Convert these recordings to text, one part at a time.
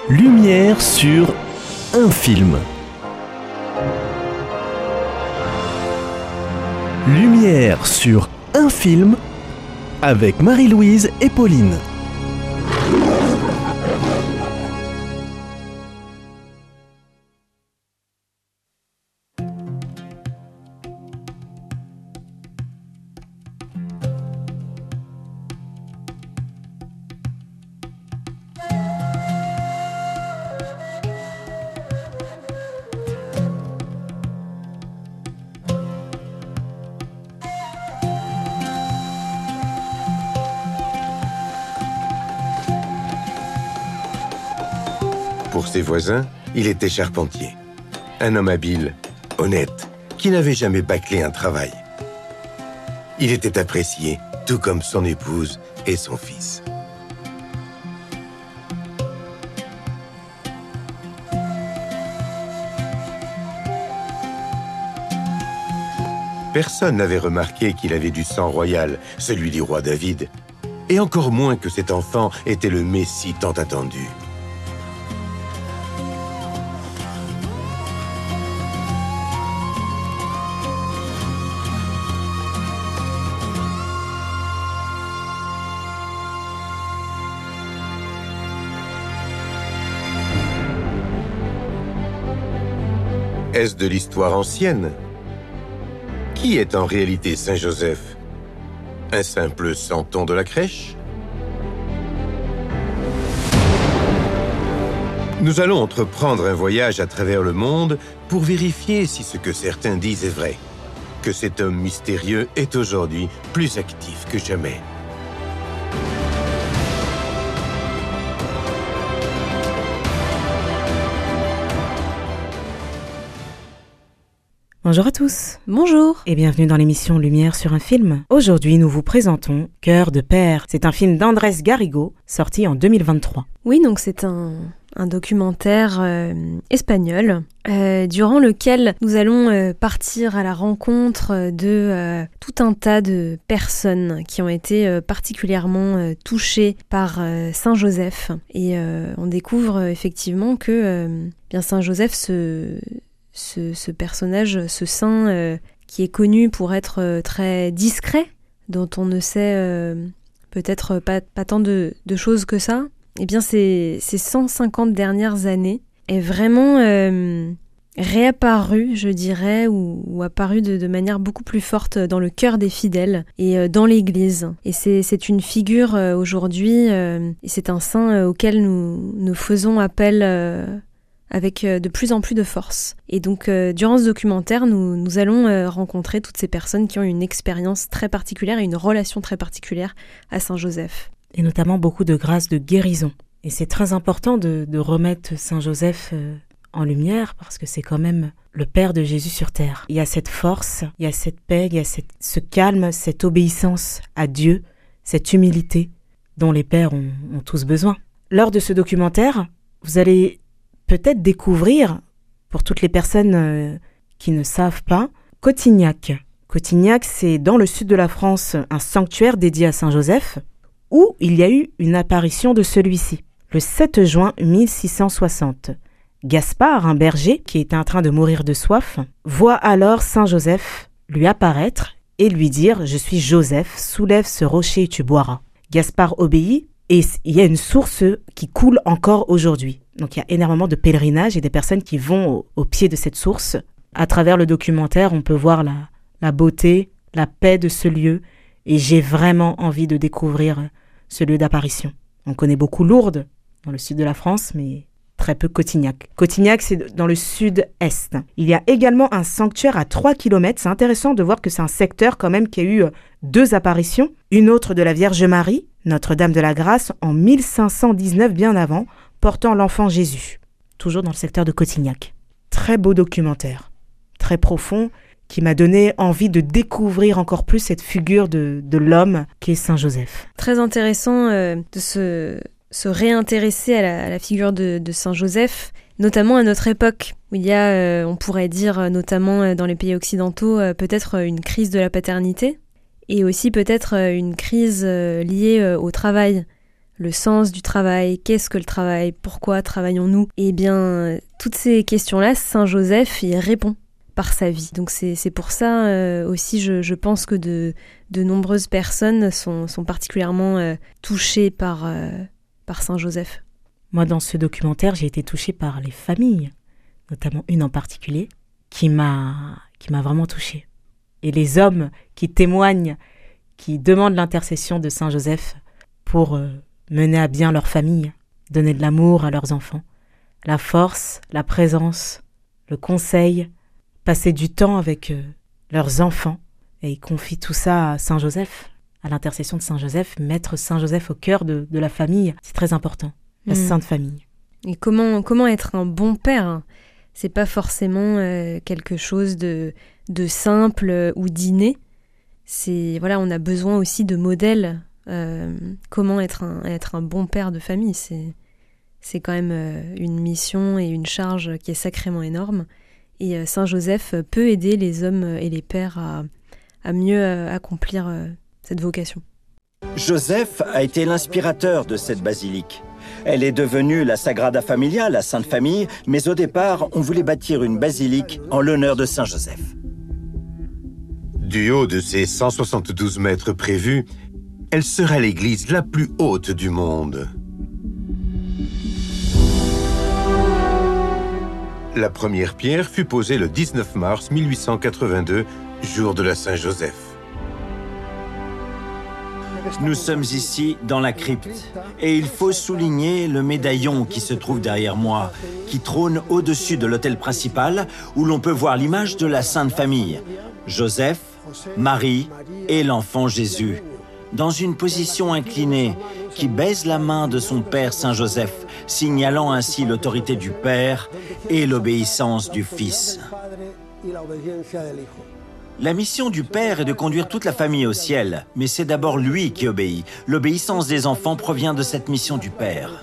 Lumière sur un film. Lumière sur un film avec Marie-Louise et Pauline. Pour ses voisins, il était charpentier. Un homme habile, honnête, qui n'avait jamais bâclé un travail. Il était apprécié, tout comme son épouse et son fils. Personne n'avait remarqué qu'il avait du sang royal, celui du roi David, et encore moins que cet enfant était le Messie tant attendu. Est-ce de l'histoire ancienne? Qui est en réalité Saint Joseph? Un simple santon de la crèche? Nous allons entreprendre un voyage à travers le monde pour vérifier si ce que certains disent est vrai, que cet homme mystérieux est aujourd'hui plus actif que jamais. Bonjour à tous. Bonjour. Et bienvenue dans l'émission Lumière sur un film. Aujourd'hui, nous vous présentons Cœur de père. C'est un film d'Andrés Garrigo, sorti en 2023. Oui, donc c'est un documentaire espagnol durant lequel nous allons partir à la rencontre de tout un tas de personnes qui ont été particulièrement touchées par Saint Joseph. Et on découvre effectivement que bien Saint Joseph ce personnage, ce saint qui est connu pour être très discret, dont on ne sait peut-être pas tant de choses que ça, eh bien ces 150 dernières années est vraiment réapparu, je dirais, ou apparu de manière beaucoup plus forte dans le cœur des fidèles et dans l'Église. Et c'est une figure aujourd'hui, et c'est un saint auquel nous faisons appel avec de plus en plus de force. Et donc, durant ce documentaire, nous allons rencontrer toutes ces personnes qui ont une expérience très particulière et une relation très particulière à Saint Joseph. Et notamment beaucoup de grâces de guérison. Et c'est très important de remettre Saint Joseph en lumière parce que c'est quand même le Père de Jésus sur terre. Il y a cette force, il y a cette paix, il y a ce calme, cette obéissance à Dieu, cette humilité dont les pères ont tous besoin. Lors de ce documentaire, vous allez peut-être découvrir, pour toutes les personnes qui ne savent pas, Cotignac. Cotignac, c'est dans le sud de la France un sanctuaire dédié à Saint Joseph, où il y a eu une apparition de celui-ci, le 7 juin 1660. Gaspard, un berger qui était en train de mourir de soif, voit alors Saint Joseph lui apparaître et lui dire « Je suis Joseph, soulève ce rocher et tu boiras ». Gaspard obéit et il y a une source qui coule encore aujourd'hui. Donc il y a énormément de pèlerinages et des personnes qui vont au pied de cette source. À travers le documentaire, on peut voir la beauté, la paix de ce lieu. Et j'ai vraiment envie de découvrir ce lieu d'apparition. On connaît beaucoup Lourdes, dans le sud de la France, mais très peu Cotignac. Cotignac, c'est dans le sud-est. Il y a également un sanctuaire à 3 km. C'est intéressant de voir que c'est un secteur quand même qui a eu 2 apparitions. Une autre de la Vierge Marie, Notre-Dame de la Grâce, en 1519, bien avant, portant l'enfant Jésus, toujours dans le secteur de Cotignac. Très beau documentaire, très profond, qui m'a donné envie de découvrir encore plus cette figure de l'homme qui est Saint Joseph. Très intéressant de se réintéresser à la figure de Saint Joseph, notamment à notre époque, où il y a, on pourrait dire, notamment dans les pays occidentaux, peut-être une crise de la paternité, et aussi peut-être une crise liée au travail. le sens du travail, qu'est-ce que le travail, pourquoi travaillons-nous? Eh bien, toutes ces questions-là, Saint Joseph y répond par sa vie. Donc c'est pour ça aussi, je pense que de nombreuses personnes sont particulièrement touchées par Saint Joseph. Moi, dans ce documentaire, j'ai été touchée par les familles, notamment une en particulier, qui m'a vraiment touchée. Et les hommes qui témoignent, qui demandent l'intercession de Saint Joseph pour mener à bien leur famille, donner de l'amour à leurs enfants, la force, la présence, le conseil, passer du temps avec leurs enfants. Et ils confient tout ça à Saint Joseph, à l'intercession de Saint Joseph, mettre Saint Joseph au cœur de la famille. C'est très important, la sainte famille. Et comment être un bon père? C'est pas forcément quelque chose de simple ou d'inné. Voilà, on a besoin aussi de modèles. Comment être un bon père de famille, c'est quand même une mission et une charge qui est sacrément énorme. Et Saint Joseph peut aider les hommes et les pères à mieux accomplir cette vocation. Joseph a été l'inspirateur de cette basilique. Elle est devenue la Sagrada Familia, la Sainte Famille, mais au départ, on voulait bâtir une basilique en l'honneur de Saint Joseph. Du haut de ses 172 mètres prévus, elle sera l'église la plus haute du monde. La première pierre fut posée le 19 mars 1882, jour de la Saint-Joseph. Nous sommes ici dans la crypte et il faut souligner le médaillon qui se trouve derrière moi, qui trône au-dessus de l'autel principal où l'on peut voir l'image de la Sainte Famille, Joseph, Marie et l'enfant Jésus, dans une position inclinée qui baise la main de son père Saint Joseph, signalant ainsi l'autorité du Père et l'obéissance du Fils. La mission du Père est de conduire toute la famille au ciel, mais c'est d'abord lui qui obéit. L'obéissance des enfants provient de cette mission du Père.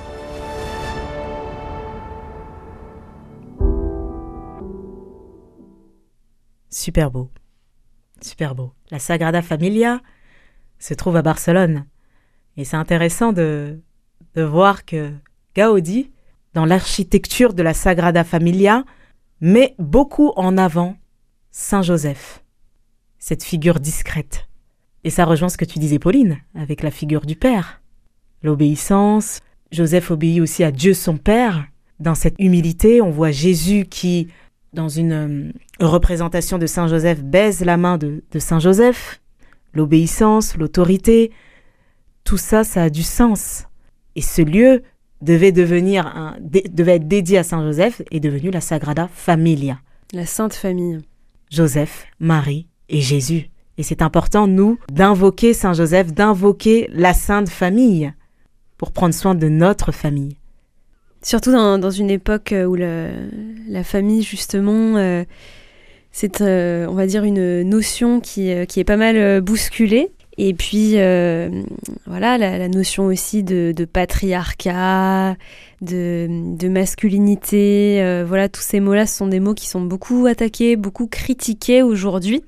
Super beau. Super beau. La Sagrada Familia se trouve à Barcelone. Et c'est intéressant de voir que Gaudí, dans l'architecture de la Sagrada Familia, met beaucoup en avant Saint Joseph, cette figure discrète. Et ça rejoint ce que tu disais, Pauline, avec la figure du Père. L'obéissance. Joseph obéit aussi à Dieu son Père. Dans cette humilité, on voit Jésus qui, dans une représentation de Saint Joseph, baise la main de Saint Joseph. L'obéissance, l'autorité, tout ça, ça a du sens. Et ce lieu devait être dédié à Saint Joseph et devenu la Sagrada Familia. La Sainte Famille. Joseph, Marie et Jésus. Et c'est important, nous, d'invoquer Saint Joseph, d'invoquer la Sainte Famille pour prendre soin de notre famille. Surtout dans une époque où la famille, justement, c'est, on va dire, une notion qui est pas mal bousculée. Et puis, voilà, la notion aussi de patriarcat, de masculinité, voilà, tous ces mots-là, ce sont des mots qui sont beaucoup attaqués, beaucoup critiqués aujourd'hui,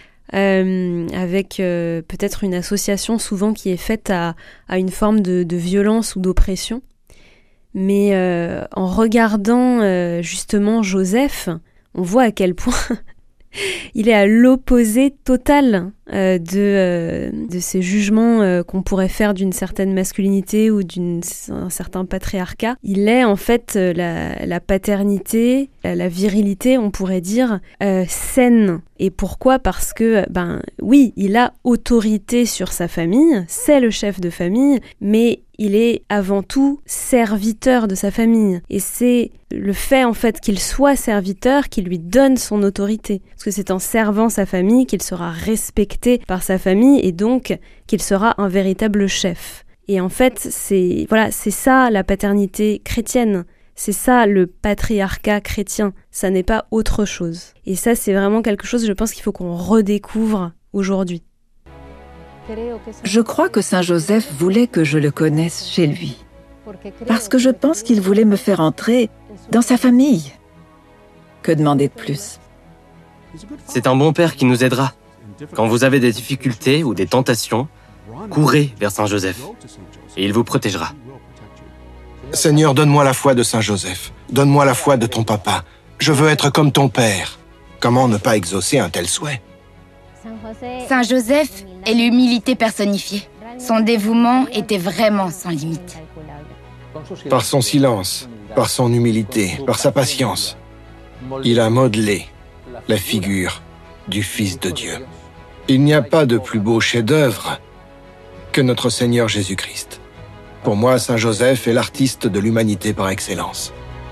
avec peut-être une association souvent qui est faite à une forme de violence ou d'oppression. Mais en regardant justement Joseph, on voit à quel point il est à l'opposé total de ces jugements qu'on pourrait faire d'une certaine masculinité ou d'un certain patriarcat. Il est en fait la paternité, la virilité, on pourrait dire, saine. Et pourquoi ? Parce que, oui, il a autorité sur sa famille, c'est le chef de famille, mais il est avant tout serviteur de sa famille. Et c'est le fait, en fait, qu'il soit serviteur qui lui donne son autorité. Parce que c'est en servant sa famille qu'il sera respecté par sa famille et donc qu'il sera un véritable chef. Et en fait, c'est ça la paternité chrétienne. C'est ça le patriarcat chrétien. Ça n'est pas autre chose. Et ça, c'est vraiment quelque chose, je pense, qu'il faut qu'on redécouvre aujourd'hui. Je crois que Saint Joseph voulait que je le connaisse chez lui. Parce que je pense qu'il voulait me faire entrer dans sa famille. Que demander de plus ? C'est un bon père qui nous aidera. Quand vous avez des difficultés ou des tentations, courez vers Saint Joseph et il vous protégera. Seigneur, donne-moi la foi de Saint Joseph. Donne-moi la foi de ton papa. Je veux être comme ton père. Comment ne pas exaucer un tel souhait? Saint Joseph est l'humilité personnifiée. Son dévouement était vraiment sans limite. Par son silence, par son humilité, par sa patience, il a modelé la figure du Fils de Dieu. Il n'y a pas de plus beau chef-d'œuvre que notre Seigneur Jésus-Christ. Pour moi, Saint Joseph est l'artiste de l'humanité par excellence.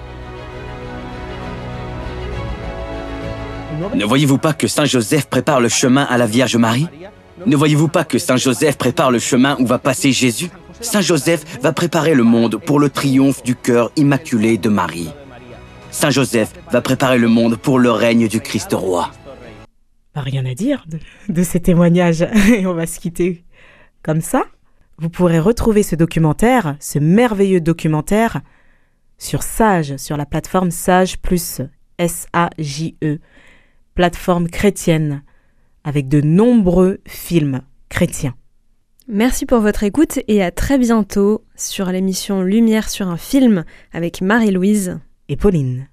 Ne voyez-vous pas que Saint Joseph prépare le chemin à la Vierge Marie? Ne voyez-vous pas que Saint Joseph prépare le chemin où va passer Jésus? Saint Joseph va préparer le monde pour le triomphe du cœur immaculé de Marie. Saint Joseph va préparer le monde pour le règne du Christ roi. Rien à dire de ces témoignages. Et on va se quitter comme ça. Vous pourrez retrouver ce documentaire, ce merveilleux documentaire, sur Sage, sur la plateforme Sage+, S-A-J-E, plateforme chrétienne, avec de nombreux films chrétiens. Merci pour votre écoute et à très bientôt sur l'émission Lumière sur un film avec Marie-Louise et Pauline.